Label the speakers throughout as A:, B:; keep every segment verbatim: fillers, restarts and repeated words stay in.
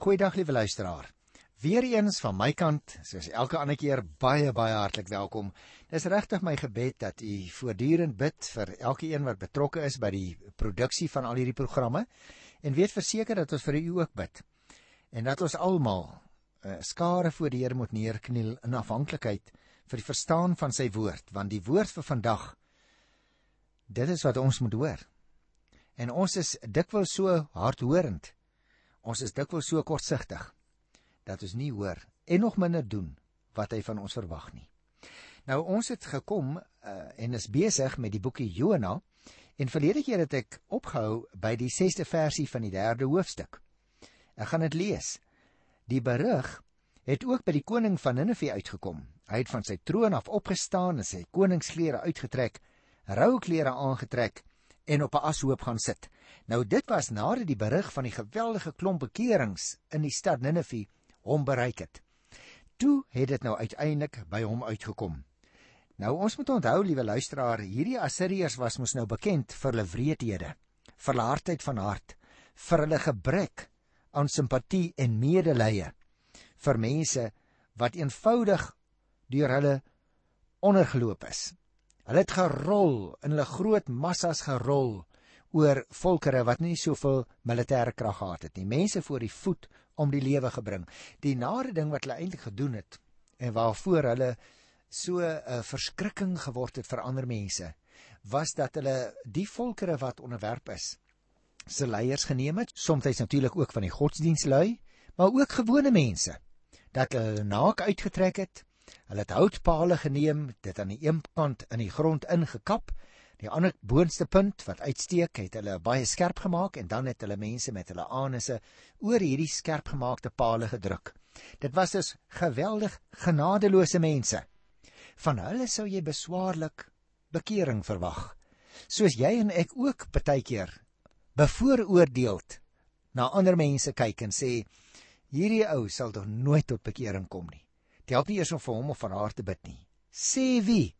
A: Goeiedag liewe luisteraar. Weereens van my kant, soos elke ander keer, baie, baie hartlik welkom. Dit is regtig my gebed dat u voortdurend bid vir elke een wat betrokke is by die produksie van al hierdie programme, en weet verseker dat ons vir u ook bid, en dat ons almal uh, skare voor die Here moet neerkniel in afhanklikheid vir die verstaan van sy woord, want die woord vir vandag, dit is wat ons moet hoor. En ons is dikwels so hardhorend, ons is dikwels so kortsigtig, dat ons nie hoor en nog minder doen wat hy van ons verwag nie. Nou, ons het gekom uh, en is besig met die boekie Jona, en verlede keer het ek opgehou by die sesde versie van die derde hoofstuk. Ek gaan het lees. Die berig het ook by die koning van Nineve uitgekom. Hy het van sy troon af opgestaan en sy koningsklere uitgetrek, rouklere aangetrek en op 'n ashoop gaan sit. Nou, dit was nadat die berig van die geweldige klomp bekerings in die stad Nineve hom bereik het. Toe het dit nou uiteindelik by hom uitgekom. Nou, ons moet onthou, liewe luisteraar, hierdie Assiriërs was mos nou bekend vir hulle wreedhede, vir hulle hardheid van hart, vir hulle gebrek aan simpatie en medelee, vir mense wat eenvoudig deur hulle ondergeloop is. Hulle het gerol, in hulle groot massas gerol, oor volkere wat nie soveel militêre krag gehad het nie, mense voor die voet om die lewe gebring. Die nare ding wat hulle eintlik gedoen het, en waarvoor hulle so 'n uh, verskrikking geword het vir ander mense, was dat hulle die volkere wat onderwerp is, se leiers geneem het, soms natuurlik ook van die godsdienstlui, maar ook gewone mense, dat hulle naak uitgetrek het, hulle het houtpale geneem, dit aan die een kant in die grond ingekap, die ander boonste punt wat uitsteek, het hulle baie skerp gemaak, en dan het hulle mense met hulle anisse oor hierdie skerp gemaakte pale gedruk. Dit was dus geweldig genadeloose mense. Van hulle sou jy beswaarlik bekering verwag, soos jy en ek ook partykeer bevooroordeeld na ander mense kyk en sê, hierdie ou sal toch nooit tot bekering kom nie. Het help nie eers om vir hom of van haar te bid nie. Sê wie?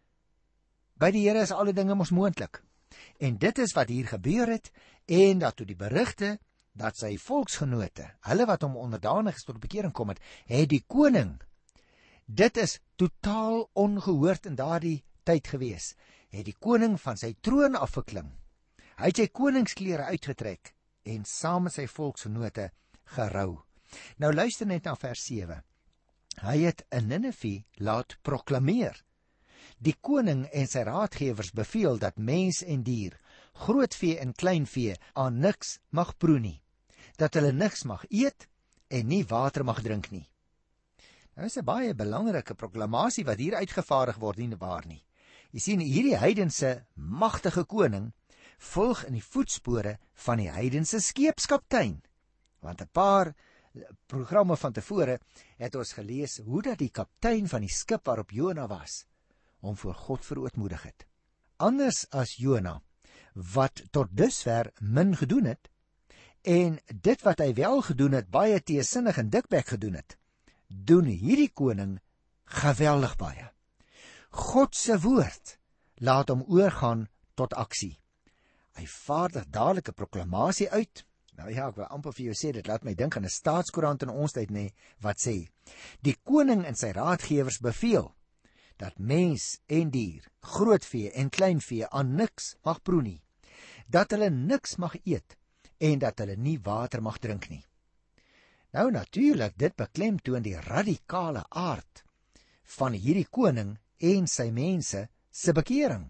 A: By die Here is alle dinge mos moontlik. En dit is wat hier gebeur het, en dat toe die berigte, dat sy volksgenote, hulle wat hom onderdanig is tot bekering kom het, het die koning, dit is totaal ongehoord in daardie tyd gewees, het die koning van sy troon afgeklim. Hy het sy koningsklere uitgetrek, en saam met sy volksgenote gerou. Nou luister net na vers sewe. Hy het in Nineve laat proklameer. Die koning en sy raadgewers beveel dat mens en dier, grootvee en kleinvee aan niks mag proe nie, dat hulle niks mag eet en nie water mag drink nie. Nou is 'n baie belangrike proklamasie wat hier uitgevaardig word, nie waar nie. Jy sien, hierdie heidense magtige koning volg in die voetspore van die heidense skeepskaptein, want 'n paar programme van tevore het ons gelees hoe dat die kaptein van die skip waarop Jona was, om voor God verootmoedig het. Anders as Jona, wat tot dusver min gedoen het, en dit wat hy wel gedoen het, baie teesinnig en dikbek gedoen het, doen hierdie koning geweldig baie. God se woord laat hom oorgaan tot aksie. Hy vaardig dadelik 'n proklamasie uit. Nou ja, ek wil amper vir jou sê, dit laat my dink aan 'n staatskoerant in ons tyd, nee, wat sê, die koning en sy raadgewers beveel, dat mens en dier, grootvee en kleinvee aan niks mag proe nie, dat hulle niks mag eet, en dat hulle nie water mag drink nie. Nou natuurlik, dit beklemtoon die radikale aard van hierdie koning en sy mense se bekering.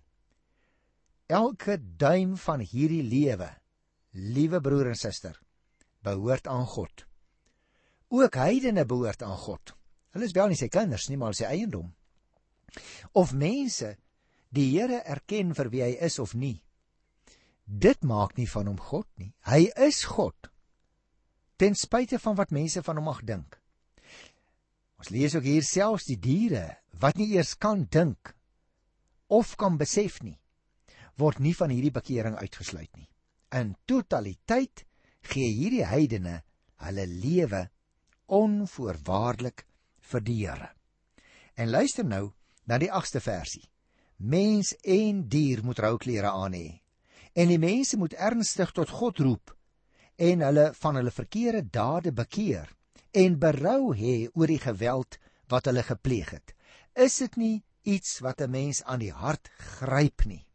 A: Elke duim van hierdie lewe, liewe broer en suster, behoort aan God. Ook heidene behoort aan God. Hulle is wel nie sy kinders nie, maar sy eiendom. Of mense die Here erken vir wie hy is of nie, dit maak nie van hom God nie. Hy is God, ten spyte van wat mense van hom mag dink. Ons lees ook hier selfs die diere, wat nie eers kan dink, of kan besef nie, word nie van hierdie bekering uitgesluit nie. In totaliteit gee hierdie heidene hulle lewe onvoorwaardelik vir die Here. En luister nou na die agste versie. Mens en dier moet rouklere aan hê, en die mense moet ernstig tot God roep, en hulle van hulle verkeerde dade bekeer en berou hê oor die geweld wat hulle gepleeg het, is dit nie iets wat 'n mens aan die hart gryp nie.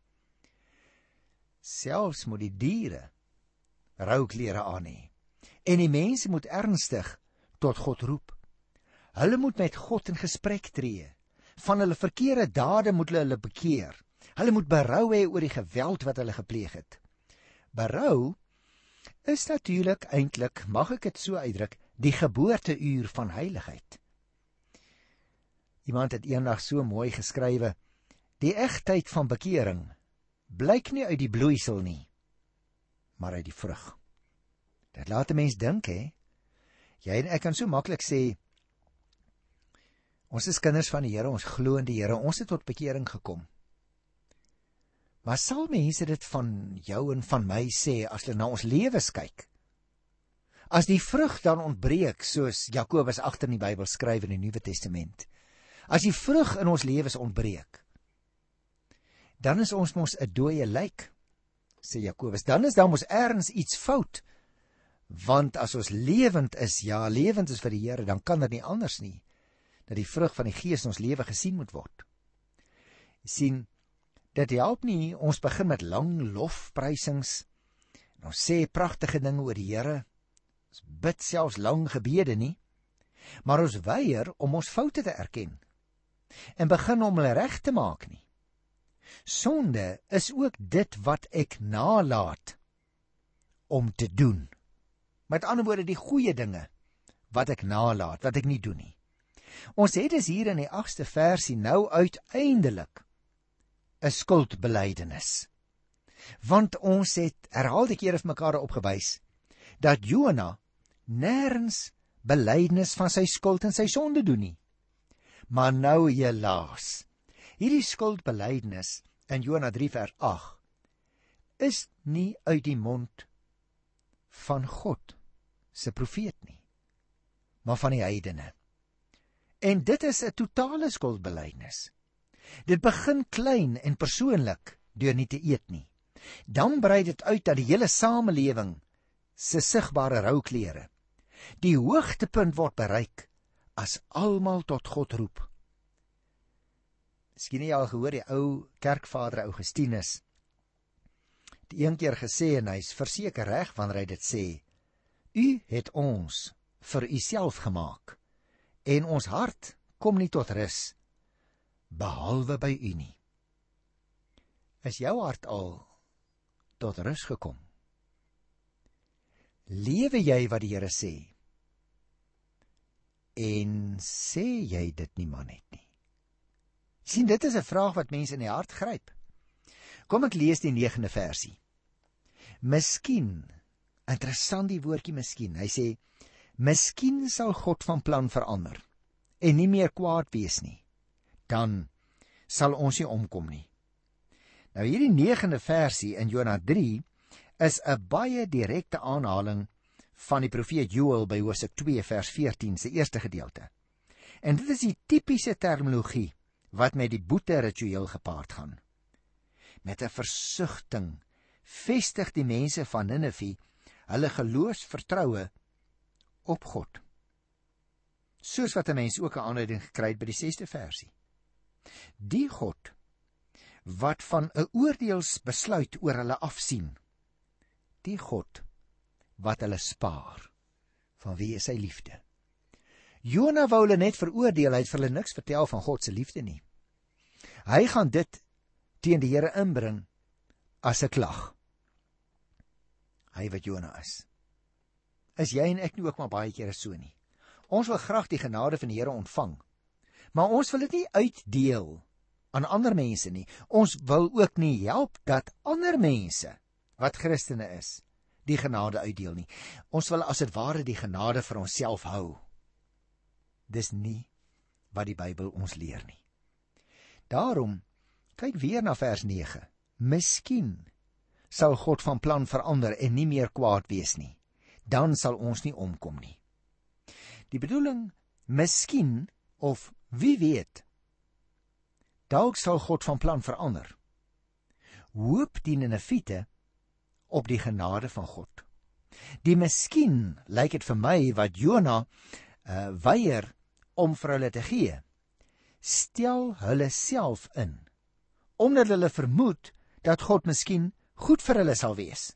A: Selfs moet die diere rouklere aan hê, en die mense moet ernstig tot God roep. Hulle moet met God in gesprek tree. Van hulle verkeerde dade moet hulle hulle bekeer. Hulle moet berou hê oor die geweld wat hulle gepleeg het. Berou is natuurlik eintlik, mag ek dit so uitdruk, die geboorteuur van heiligheid. Iemand het eendag so mooi geskrywe, die egtheid van bekering blyk nie uit die bloeisel nie, maar uit die vrug. Dit laat 'n mens dink, hè. Jy en ek kan so maklik sê, ons is kinders van die Here, ons glo in die Here, ons het tot bekering gekom. Maar sal mense dit van jou en van my sê as hulle na ons lewens kyk? As die vrug dan ontbreek, soos Jakobus agter in die Bybel skryf in die Nuwe Testament, as die vrug in ons lewens ontbreek, dan is ons mos 'n dooie lijk, sê Jakobus. Dan is daar mos ergens iets fout, want as ons lewend is, ja, lewend is vir die Here, dan kan dit nie anders nie, dat die vrug van die Gees in ons lewe gesien moet word. Sien, dit help nie, ons begin met lang lofprysings, en ons sê pragtige dinge oor die Here, ons bid selfs lang gebede nie, maar ons weier om ons foute te erken, en begin om hulle reg te maak nie. Sonde is ook dit wat ek naalaat om te doen. Met ander woorde, die goeie dinge wat ek naalaat, wat ek nie doen nie. Ons het dus hier in die agste versie nou uiteindelik 'n skuldbelydenis. Want ons het herhaalde kere vir mekaar opgewys dat Jona nêrens belydenis van sy skuld en sy sonde doen nie. Maar nou helaas, hierdie skuldbelydenis in Jona drie vers agt is nie uit die mond van God se profeet nie, maar van die heidene. En dit is 'n totale skuldbelydenis. Dit begin klein en persoonlik deur nie te eet nie. Dan brei dit uit dat die hele samelewing se sigbare rouklere. Die hoogtepunt word bereik as almal tot God roep. Miskien jy al gehoor die ou kerkvader Augustinus het een keer gesê, en hy's verseker reg wanneer hy dit sê, U het ons vir u self gemaak, en ons hart kom nie tot rus behalwe by u nie. Is jou hart al tot rus gekom? Lewe jy wat die Here sê? En sê jy dit nie maar net nie? Sien, dit is 'n vraag wat mense in die hart gryp. Kom ek lees die negende versie. Miskien, interessant die woordjie miskien, hy sê, miskien sal God van plan verander en nie meer kwaad wees nie. Dan sal ons nie omkom nie. Nou hierdie negende versie in Jona drie is 'n baie direkte aanhaling van die profeet Joël by Hosea twee vers veertien se eerste gedeelte. En dit is die tipiese terminologie wat met die boete ritueel gepaard gaan. Met 'n versigtiging vestig die mense van Ninive hulle geloofsvertroue op God. Soos wat 'n mens ook 'n aanleiding gekry het by die sesde versie. Die God wat van 'n oordeelsbesluit oor hulle afsien. Die God wat hulle spaar. Van wie is sy liefde? Jona wou hulle net veroordeel, hy het vir hulle niks vertel van God se liefde nie. Hy gaan dit teen die Here inbring as 'n klag. Hy wat Jona is. Is jy en ek nie ook maar baie kere so nie? Ons wil graag die genade van die Here ontvang, maar ons wil dit nie uitdeel aan ander mense nie. Ons wil ook nie help dat ander mense wat Christene is, die genade uitdeel nie. Ons wil as dit ware die genade vir onsself hou. Dis nie wat die Bybel ons leer nie. Daarom, kyk weer na vers nege. Miskien sal God van plan verander en nie meer kwaad wees nie. Dan sal ons nie omkom nie. Die bedoeling, miskien of wie weet, dalk sal God van plan verander. Hoop die Nineviete op die genade van God. Die miskien lyk dit vir my wat Jona uh, weier om vir hulle te gee, stel hulle self in, omdat hulle vermoed dat God miskien goed vir hulle sal wees.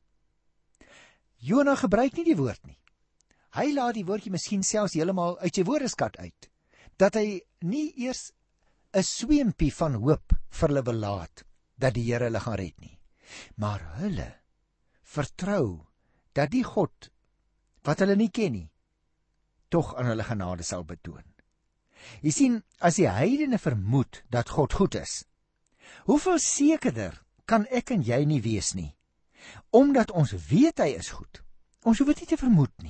A: Jona gebruik nie die woord nie. Hy laat die woordjie miskien selfs heeltemal uit sy woordeskat uit, dat hy nie eers 'n sweempie van hoop vir hulle wil laat, dat die Here hulle gaan red nie. Maar hulle vertrou dat die God, wat hulle nie ken nie, tog aan hulle genade sal betoon. Jy sien, as die heidene vermoed dat God goed is, hoeveel sekerder kan ek en jy nie wees nie, omdat ons weet hy is goed. Ons hoef dit nie te vermoed nie.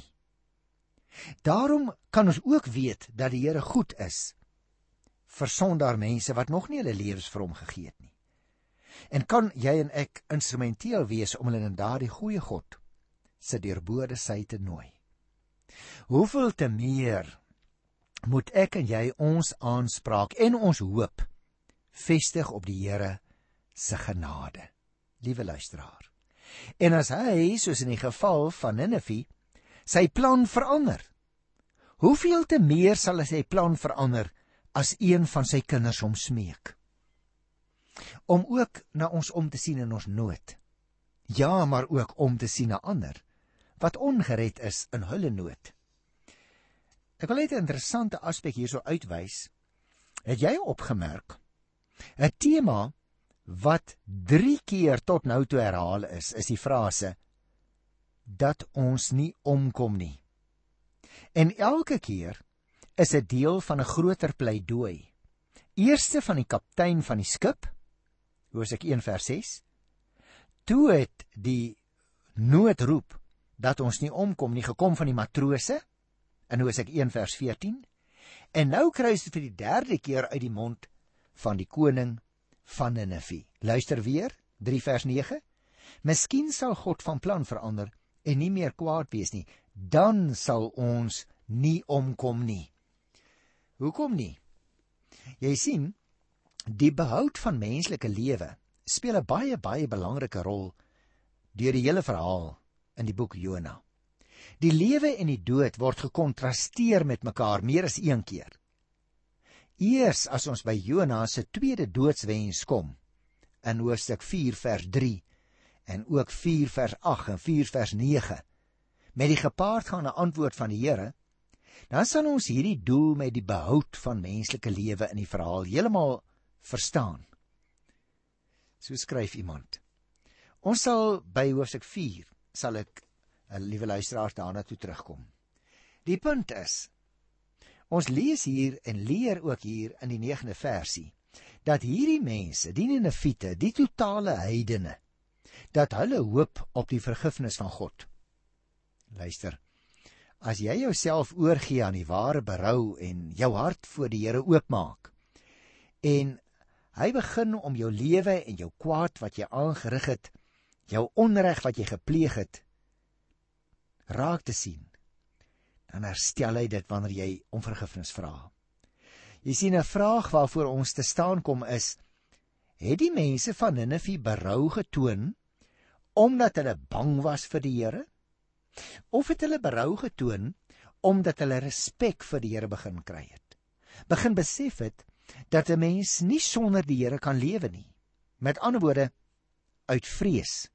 A: Daarom kan ons ook weet dat die Here goed is vir sondaar mense wat nog nie hulle lewens vir hom gegee het nie. En kan jy en ek instrumenteel wees om hulle in daardie goeie God se deurbode sy te nooi. Hoeveel te meer moet ek en jy ons aanspraak en ons hoop vestig op die Here se genade, liewe luisteraar. En as hy, soos in die geval van Nineve, sy plan verander, hoeveel te meer sal hy sy plan verander as een van sy kinders hom smeek, om ook na ons om te sien in ons nood, ja, maar ook om te sien na ander, wat ongered is in hulle nood. Ek wil net 'n interessante aspek hierso uitwys. Het jy opgemerk, 'n tema wat drie keer tot nou toe herhaal is, is die frase, dat ons nie omkom nie. En elke keer is 'n deel van 'n groter pleidooi. Eerste van die kaptein van die skip, Hosea een vers ses, toe het die noodroep, dat ons nie omkom nie, gekom van die matrose, in Hosea een vers veertien, en nou kry ons dit vir die derde keer uit die mond van die koning van Nineve. Luister weer, drie vers nege, miskien sal God van plan verander, en nie meer kwaad wees nie, dan sal ons nie omkom nie. Hoekom nie? Jy sien, die behoud van menslike lewe speel 'n baie, baie belangrike rol deur die hele verhaal in die boek Jona. Die lewe en die dood word gekontrasteer met mekaar meer as een keer. Eers as ons by Jona se tweede doodswens kom, in hoofstuk vier vers drie, en ook vier vers agt en vier vers nege, met die gepaardgaande antwoord van die Here, dan sal ons hierdie doel met die behoud van menslike lewe in die verhaal heeltemal verstaan. So skryf iemand. Ons sal by hoofstuk vier, sal ek, liewe luisteraars, daarna toe terugkom. Die punt is, ons lees hier en leer ook hier in die negende versie, dat hierdie mense, die Ninevite, die totale heidene, dat hulle hoop op die vergifnis van God. Luister, as jy jouself oorgee aan die ware berou en jou hart voor die Here oopmaak, en hy begin om jou lewe en jou kwaad wat jy aangerig het, jou onreg wat jy gepleeg het, raak te sien, dan herstel hy dit wanneer jy om vergifnis vra. Jy sien, 'n vraag waarvoor ons te staan kom is, het die mense van Nineve berou getoon, omdat hulle bang was vir die Here? Of het hulle berou getoon, omdat hulle respek vir die Here begin kry het? Begin besef het, dat 'n mens nie sonder die Here kan lewe nie. Met ander woorde, uit vrees.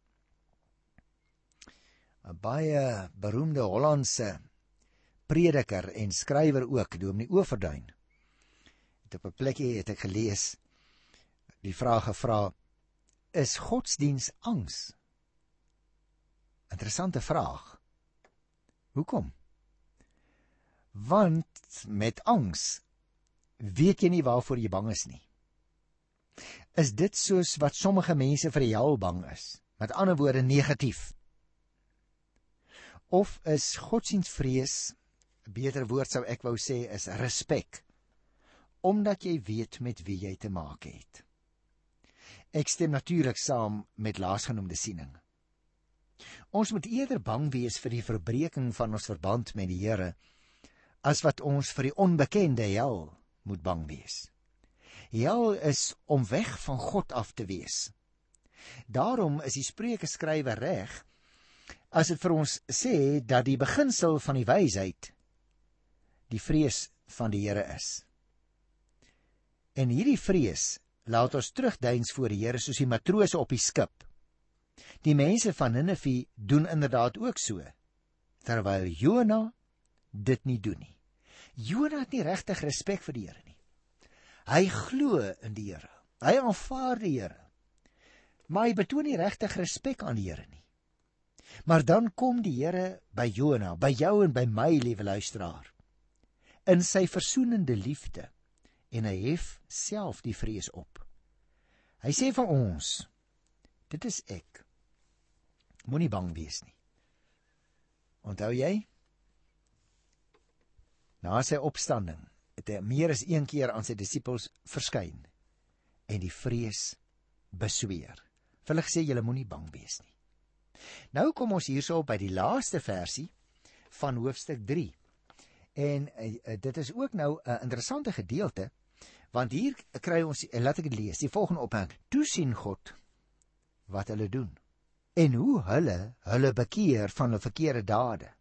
A: 'n Baie beroemde Hollandse prediker en skrywer ook, Dominee Overduin, het op 'n plekkie het ek gelees, die vraag gevra, is godsdiens angs? Interessante vraag. Hoekom? Want met angs weet jy nie waarvoor jy bang is nie. Is dit soos wat sommige mense vir die hel bang is? Met ander woorde, negatief. Of is godsdienstvrees, 'n beter woord sou ek wou sê, is respek, omdat jy weet met wie jy te maak het. Ek stem natuurlik saam met laasgenoemde siening. Ons moet eerder bang wees vir die verbreeking van ons verband met die Here, as wat ons vir die onbekende hel moet bang wees. Hel is om weg van God af te wees. Daarom is die Spreuke skrywer reg, as dit vir ons sê dat die beginsel van die wysheid die vrees van die Here is. En hierdie vrees laat ons terugdeins voor die Here soos die matrose op die skip. Die mense van Ninive doen inderdaad ook so, terwyl Jona dit nie doen nie. Jona het nie regtig respek vir die Here nie. Hy glo in die Here, hy aanvaar die Here, maar hy betoon nie regtig respek aan die Here nie. Maar dan kom die Here by Jona, by jou en by my, liewe luisteraar, in sy versoenende liefde, en hy hef self die vrees op. Hy sê vir ons, dit is ek, moenie bang wees nie. Onthou jy? Na sy opstanding het hy meer as een keer aan sy disippels verskyn en die vrees besweer. Vir hulle gesê, julle moenie bang wees nie. Nou kom ons hierso by die laaste versie van hoofstuk drie. En uh, dit is ook nou 'n uh, interessante gedeelte, want hier kry ons, en laat ek dit lees, die volgende opmerking: toe sien God wat hulle doen en hoe hulle hulle bekeer van hulle verkeerde dade.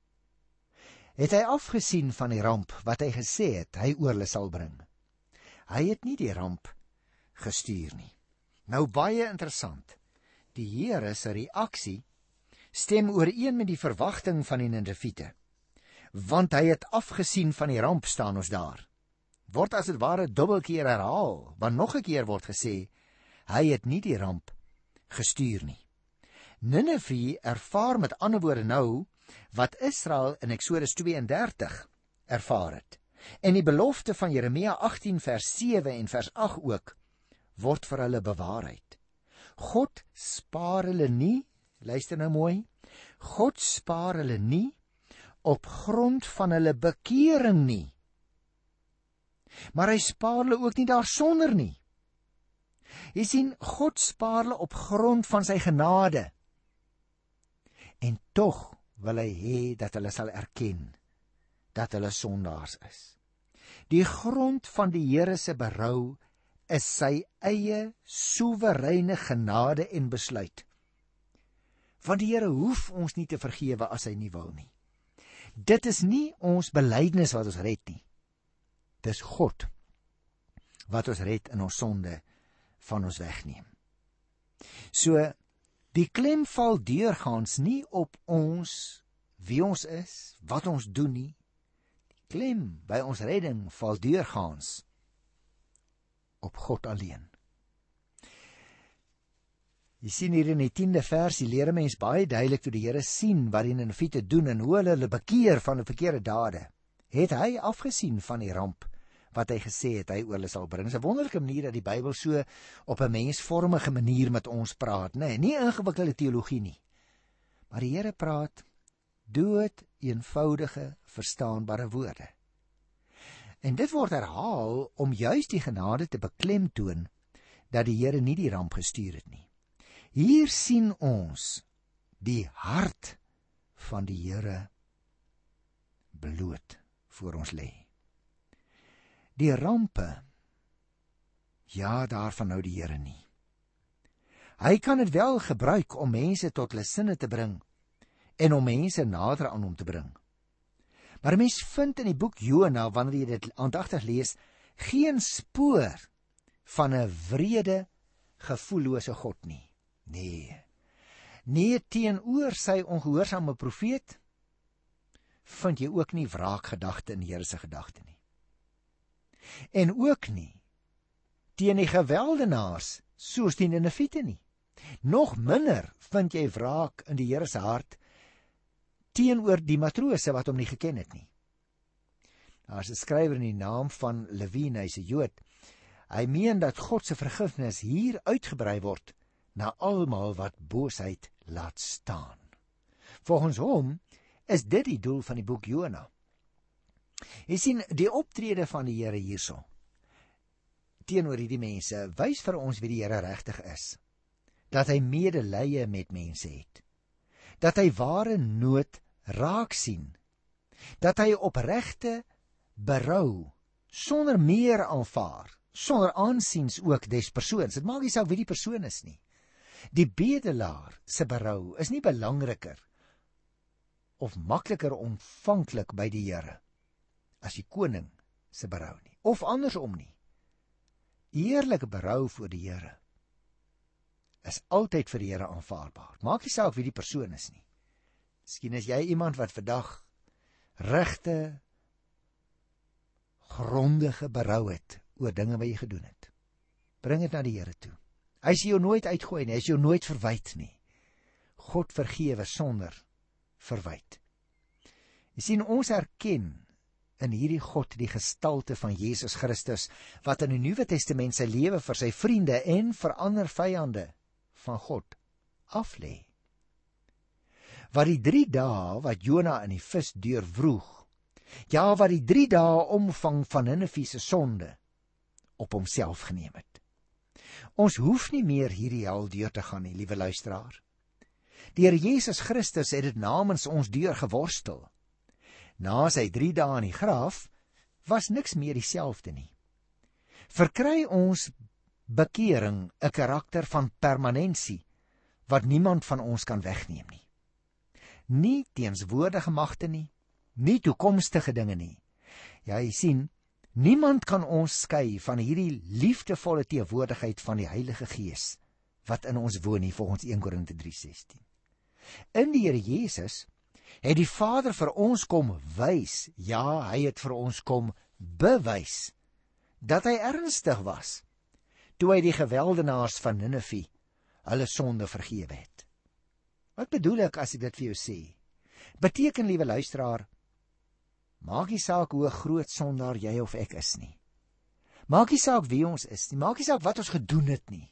A: Het hy afgesien van die ramp wat hy gesê het hy oor hulle sal bring. Hy het nie die ramp gestuur nie. Nou baie interessant. Die Here se reaksie stem ooreen met die verwagting van die Niniviete. Want hy het afgesien van die ramp, staan ons daar. Word as dit ware dubbelkeer herhaal, want nog 'n keer word gesê, hy het nie die ramp gestuur nie. Ninive ervaar met ander woorde nou, wat Israel in Eksodus twee en dertig ervaar het. En die belofte van Jeremia agttien vers sewe en vers agt ook, word vir hulle bewaarheid. God spaar hulle nie, luister nou mooi, God spaar hulle nie op grond van hulle bekering nie. Maar hy spaar hulle ook nie daarsonder nie. Jy sien, God spaar hulle op grond van sy genade. En tog wil hy hê dat hulle sal erken dat hulle sondaars is. Die grond van die Here se berou is sy eie soewereine genade en besluit. Want die Here hoef ons nie te vergewe as hy nie wil nie. Dit is nie ons belydenis wat ons red nie. Dis God wat ons red en ons sonde van ons wegneem. So, die klem val deurgaans nie op ons, wie ons is, wat ons doen nie. Die klem by ons redding val deurgaans op God alleen. Jy sien hier in die tiende versie leer 'n mens baie duidelik toe die Here sien wat die Niniviete doen en hoe hulle hulle bekeer van die verkeerde dade. Het hy afgesien van die ramp wat hy gesê het hy oor hulle sal bring. Dit is 'n wonderlike manier dat die Bybel so op 'n mensvormige manier met ons praat, nee, nie ingewikkelde teologie nie. Maar die Here praat dood eenvoudige, verstaanbare woorde. En dit word herhaal om juis die genade te beklemtoon dat die Here nie die ramp gestuur het nie. Hier sien ons die hart van die Here bloot voor ons lê. Die rampe, ja, daarvan nou die Here nie. Hy kan dit wel gebruik om mense tot hulle sinne te bring en om mense nader aan hom te bring. Maar mens vind in die boek Jona, wanneer jy dit aandagtig lees, geen spoor van 'n wrede, gevoellose God nie. Nee. Nee, teenoor sy ongehoorsame profeet vind jy ook nie wraakgedagte in die Here se gedagte nie. En ook nie teen die geweldenaars soos die Niniviete nie. Nog minder vind jy wraak in die Here se hart teenoor die matrose wat hom nie geken het nie. Daar's 'n skrywer in die naam van Lewin, hy's 'n Jood. Hy meen dat God se vergifnis hier uitgebrei word na almal wat boosheid laat staan. Volgens hom is dit die doel van die boek Jona. Jy sien, die optrede van die Here hierso teenoor hierdie mense wys vir ons wie die Here regtig is. Dat hy medelee met mense het. Dat hy ware nood raak sien. Dat hy opregte berou sonder meer aanvaar, sonder aansiens ook des persoons. Dit maak nie saak wie die persoon is nie. Die bedelaar se berou is nie belangriker of makliker ontvanklik by die Here as die koning se berou nie, of andersom nie. Eerlike berou voor die Here is altyd vir die Here aanvaarbaar. Maak nie saak wie die persoon is nie. Miskien is jy iemand wat vandag regte, grondige berou het oor dinge wat jy gedoen het. Bring dit na die Here toe. Hy sê jou nooit uitgooi nie, hy sê jou nooit verwyd nie. God vergewe sonder verwyd. Jy sien, ons erken in hierdie God die gestalte van Jesus Christus, wat in die Nuwe Testament sy lewe vir sy vriende en vir ander vyande van God aflê. Wat die drie dae wat Jona in die vis deurwroeg, ja, wat die drie dae omvang van Ninive se sonde op homself geneem het. Ons hoef nie meer hierdie hel deur te gaan nie, liewe luisteraar. Die Here Jesus Christus het dit namens ons deur geworstel. Na sy drie dae in die graf was niks meer dieselfde nie. Verkry ons bekering 'n karakter van permanensie wat niemand van ons kan wegneem nie. Nie teenswoordige magte nie, nie toekomstige dinge nie. Ja, jy sien, niemand kan ons skei van hierdie liefdevolle teenwoordigheid van die Heilige Gees wat in ons woon nie, volgens een Korinte drie sestien. In die Here Jesus het die Vader vir ons kom wys, ja, hy het vir ons kom bewys, dat hy ernstig was, toe hy die geweldenaars van Ninive hulle sonde vergewe het. Wat bedoel ek as ek dit vir jou sê? Beteken, liewe luisteraar, maak nie saak hoe groot sondaar jy of ek is nie. Maak nie saak wie ons is nie, maak nie saak wat ons gedoen het nie.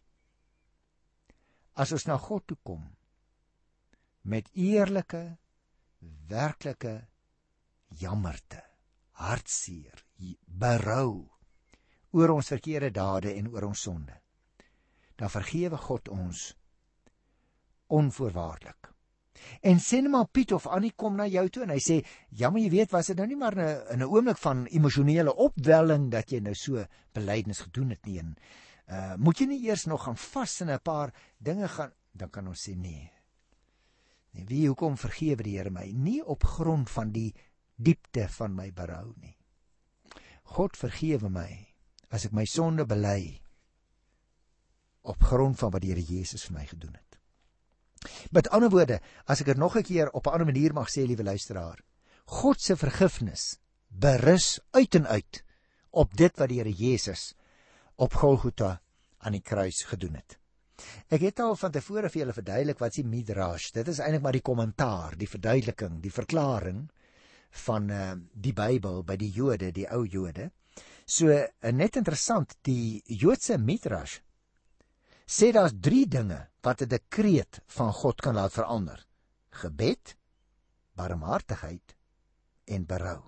A: As ons na God toe kom, met eerlike, werklike jammerte, hartseer, berou oor ons verkeerde dade en oor ons sonde, dan vergewe God ons onvoorwaardelik. En sê net maar Piet of Annie kom na jou toe en hy sê, ja, maar jy weet, was dit nou nie maar in 'n oomblik van emosionele opwelling dat jy nou so belydenis gedoen het nie, en uh, moet jy nie eers nog gaan vas in 'n paar dinge gaan, dan kan ons sê nee. Nee, wie, hoekom vergewe die Here my? Nie op grond van die diepte van my berou nie. God vergewe my as ek my sonde bely op grond van wat die Here Jesus vir my gedoen het. Met ander woorde, as ek dit nog 'n keer op 'n ander manier mag sê, liewe luisteraar, God se vergifnis berus uit en uit op dit wat die Here Jesus op Golgotha aan die kruis gedoen het. Ek het al van tevore vir julle verduidelik wat is die Midrash. Dit is eintlik maar die kommentaar, die verduideliking, die verklaring van uh, die Bybel by die Jode, die ou Jode. So uh, net interessant, die Joodse Midrash sê daar's drie dinge wat 'n dekreet van God kan laat verander: gebed, barmhartigheid en berou.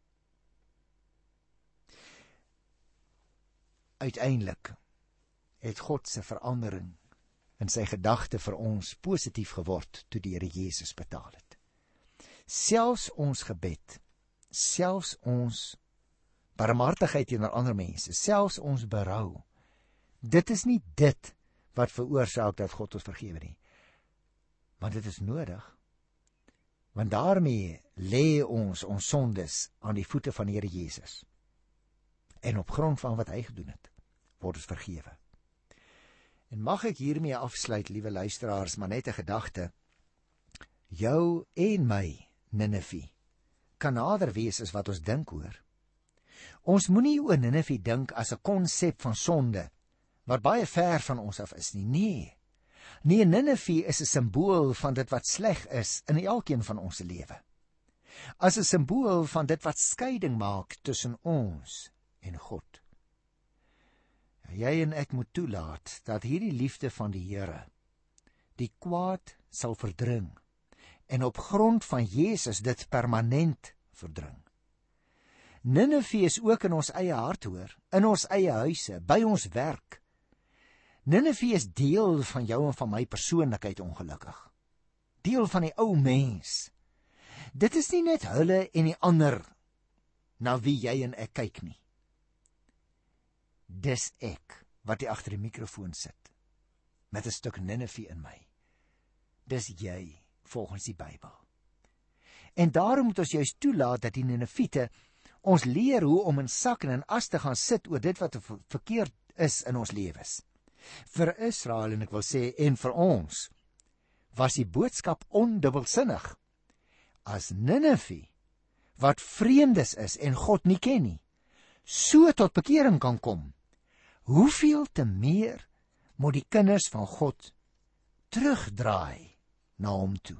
A: Uiteindelik het God se verandering in sy gedagte vir ons positief geword toe die Here Jesus betaal het. Selfs ons gebed, selfs ons barmhartigheid teenoor ander mense, selfs ons berou, dit is nie dit wat veroorsaak dat God ons vergewe nie. Maar dit is nodig, want daarmee lê ons ons sondes aan die voete van die Here Jesus. En op grond van wat hy gedoen het, word ons vergewe. En mag ek hiermee afsluit, liewe luisteraars, maar net 'n gedagte. Jou en my Ninive kan nader wees as wat ons dink, hoor. Ons moenie oor Ninive dink as 'n konsep van sonde wat baie ver van ons af is nie. Nee. Nee, Ninive is 'n simbool van dit wat sleg is in elkeen van ons se lewe. As 'n simbool van dit wat skeiding maak tussen ons en God. Jy en ek moet toelaat dat hierdie liefde van die Here die kwaad sal verdring en op grond van Jesus dit permanent verdring. Ninive is ook in ons eie hart, hoor, in ons eie huise, by ons werk. Ninive is deel van jou en van my persoonlikheid, ongelukkig. Deel van die ou mens. Dit is nie net hulle en die ander na wie jy en ek kyk nie. Dis ek wat hier agter die mikrofoon sit met 'n stuk Ninive in my. Dis jy volgens die Bybel. En daarom moet ons juist toelaat dat die Nineviete ons leer hoe om in sak en in as te gaan sit oor dit wat verkeerd is in ons lewens. Vir Israel, en ek wil sê, en vir ons, was die boodskap ondubbelsinnig. As Ninive, wat vreemdes is en God nie ken nie, so tot bekering kan kom, hoeveel te meer moet die kinders van God terugdraai na hom toe.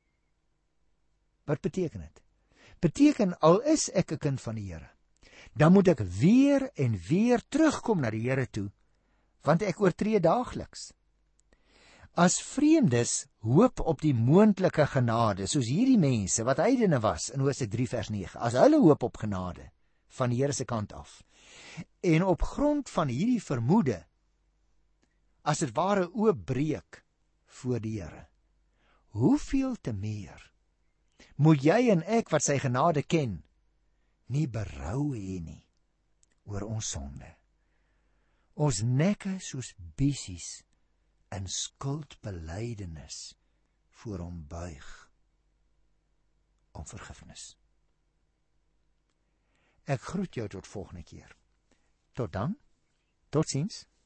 A: Wat beteken dit? Beteken, al is ek 'n kind van die Here, dan moet ek weer en weer terugkom na die Here toe, want ek oortree daagliks. As vreemdes hoop op die moontlike genade, soos hierdie mense wat heidene was in Hosea drie vers nege, as hulle hoop op genade van die Here se kant af, en op grond van hierdie vermoede, as dit ware oopbreek voor die Here, hoeveel te meer moet jy en ek wat sy genade ken, nie berou hê nie oor ons sonde. Ons nekke soos biesies in skuldbelydenis voor hom buig om vergifnis. Ek groet jou tot volgende keer. Tot dan, totsiens.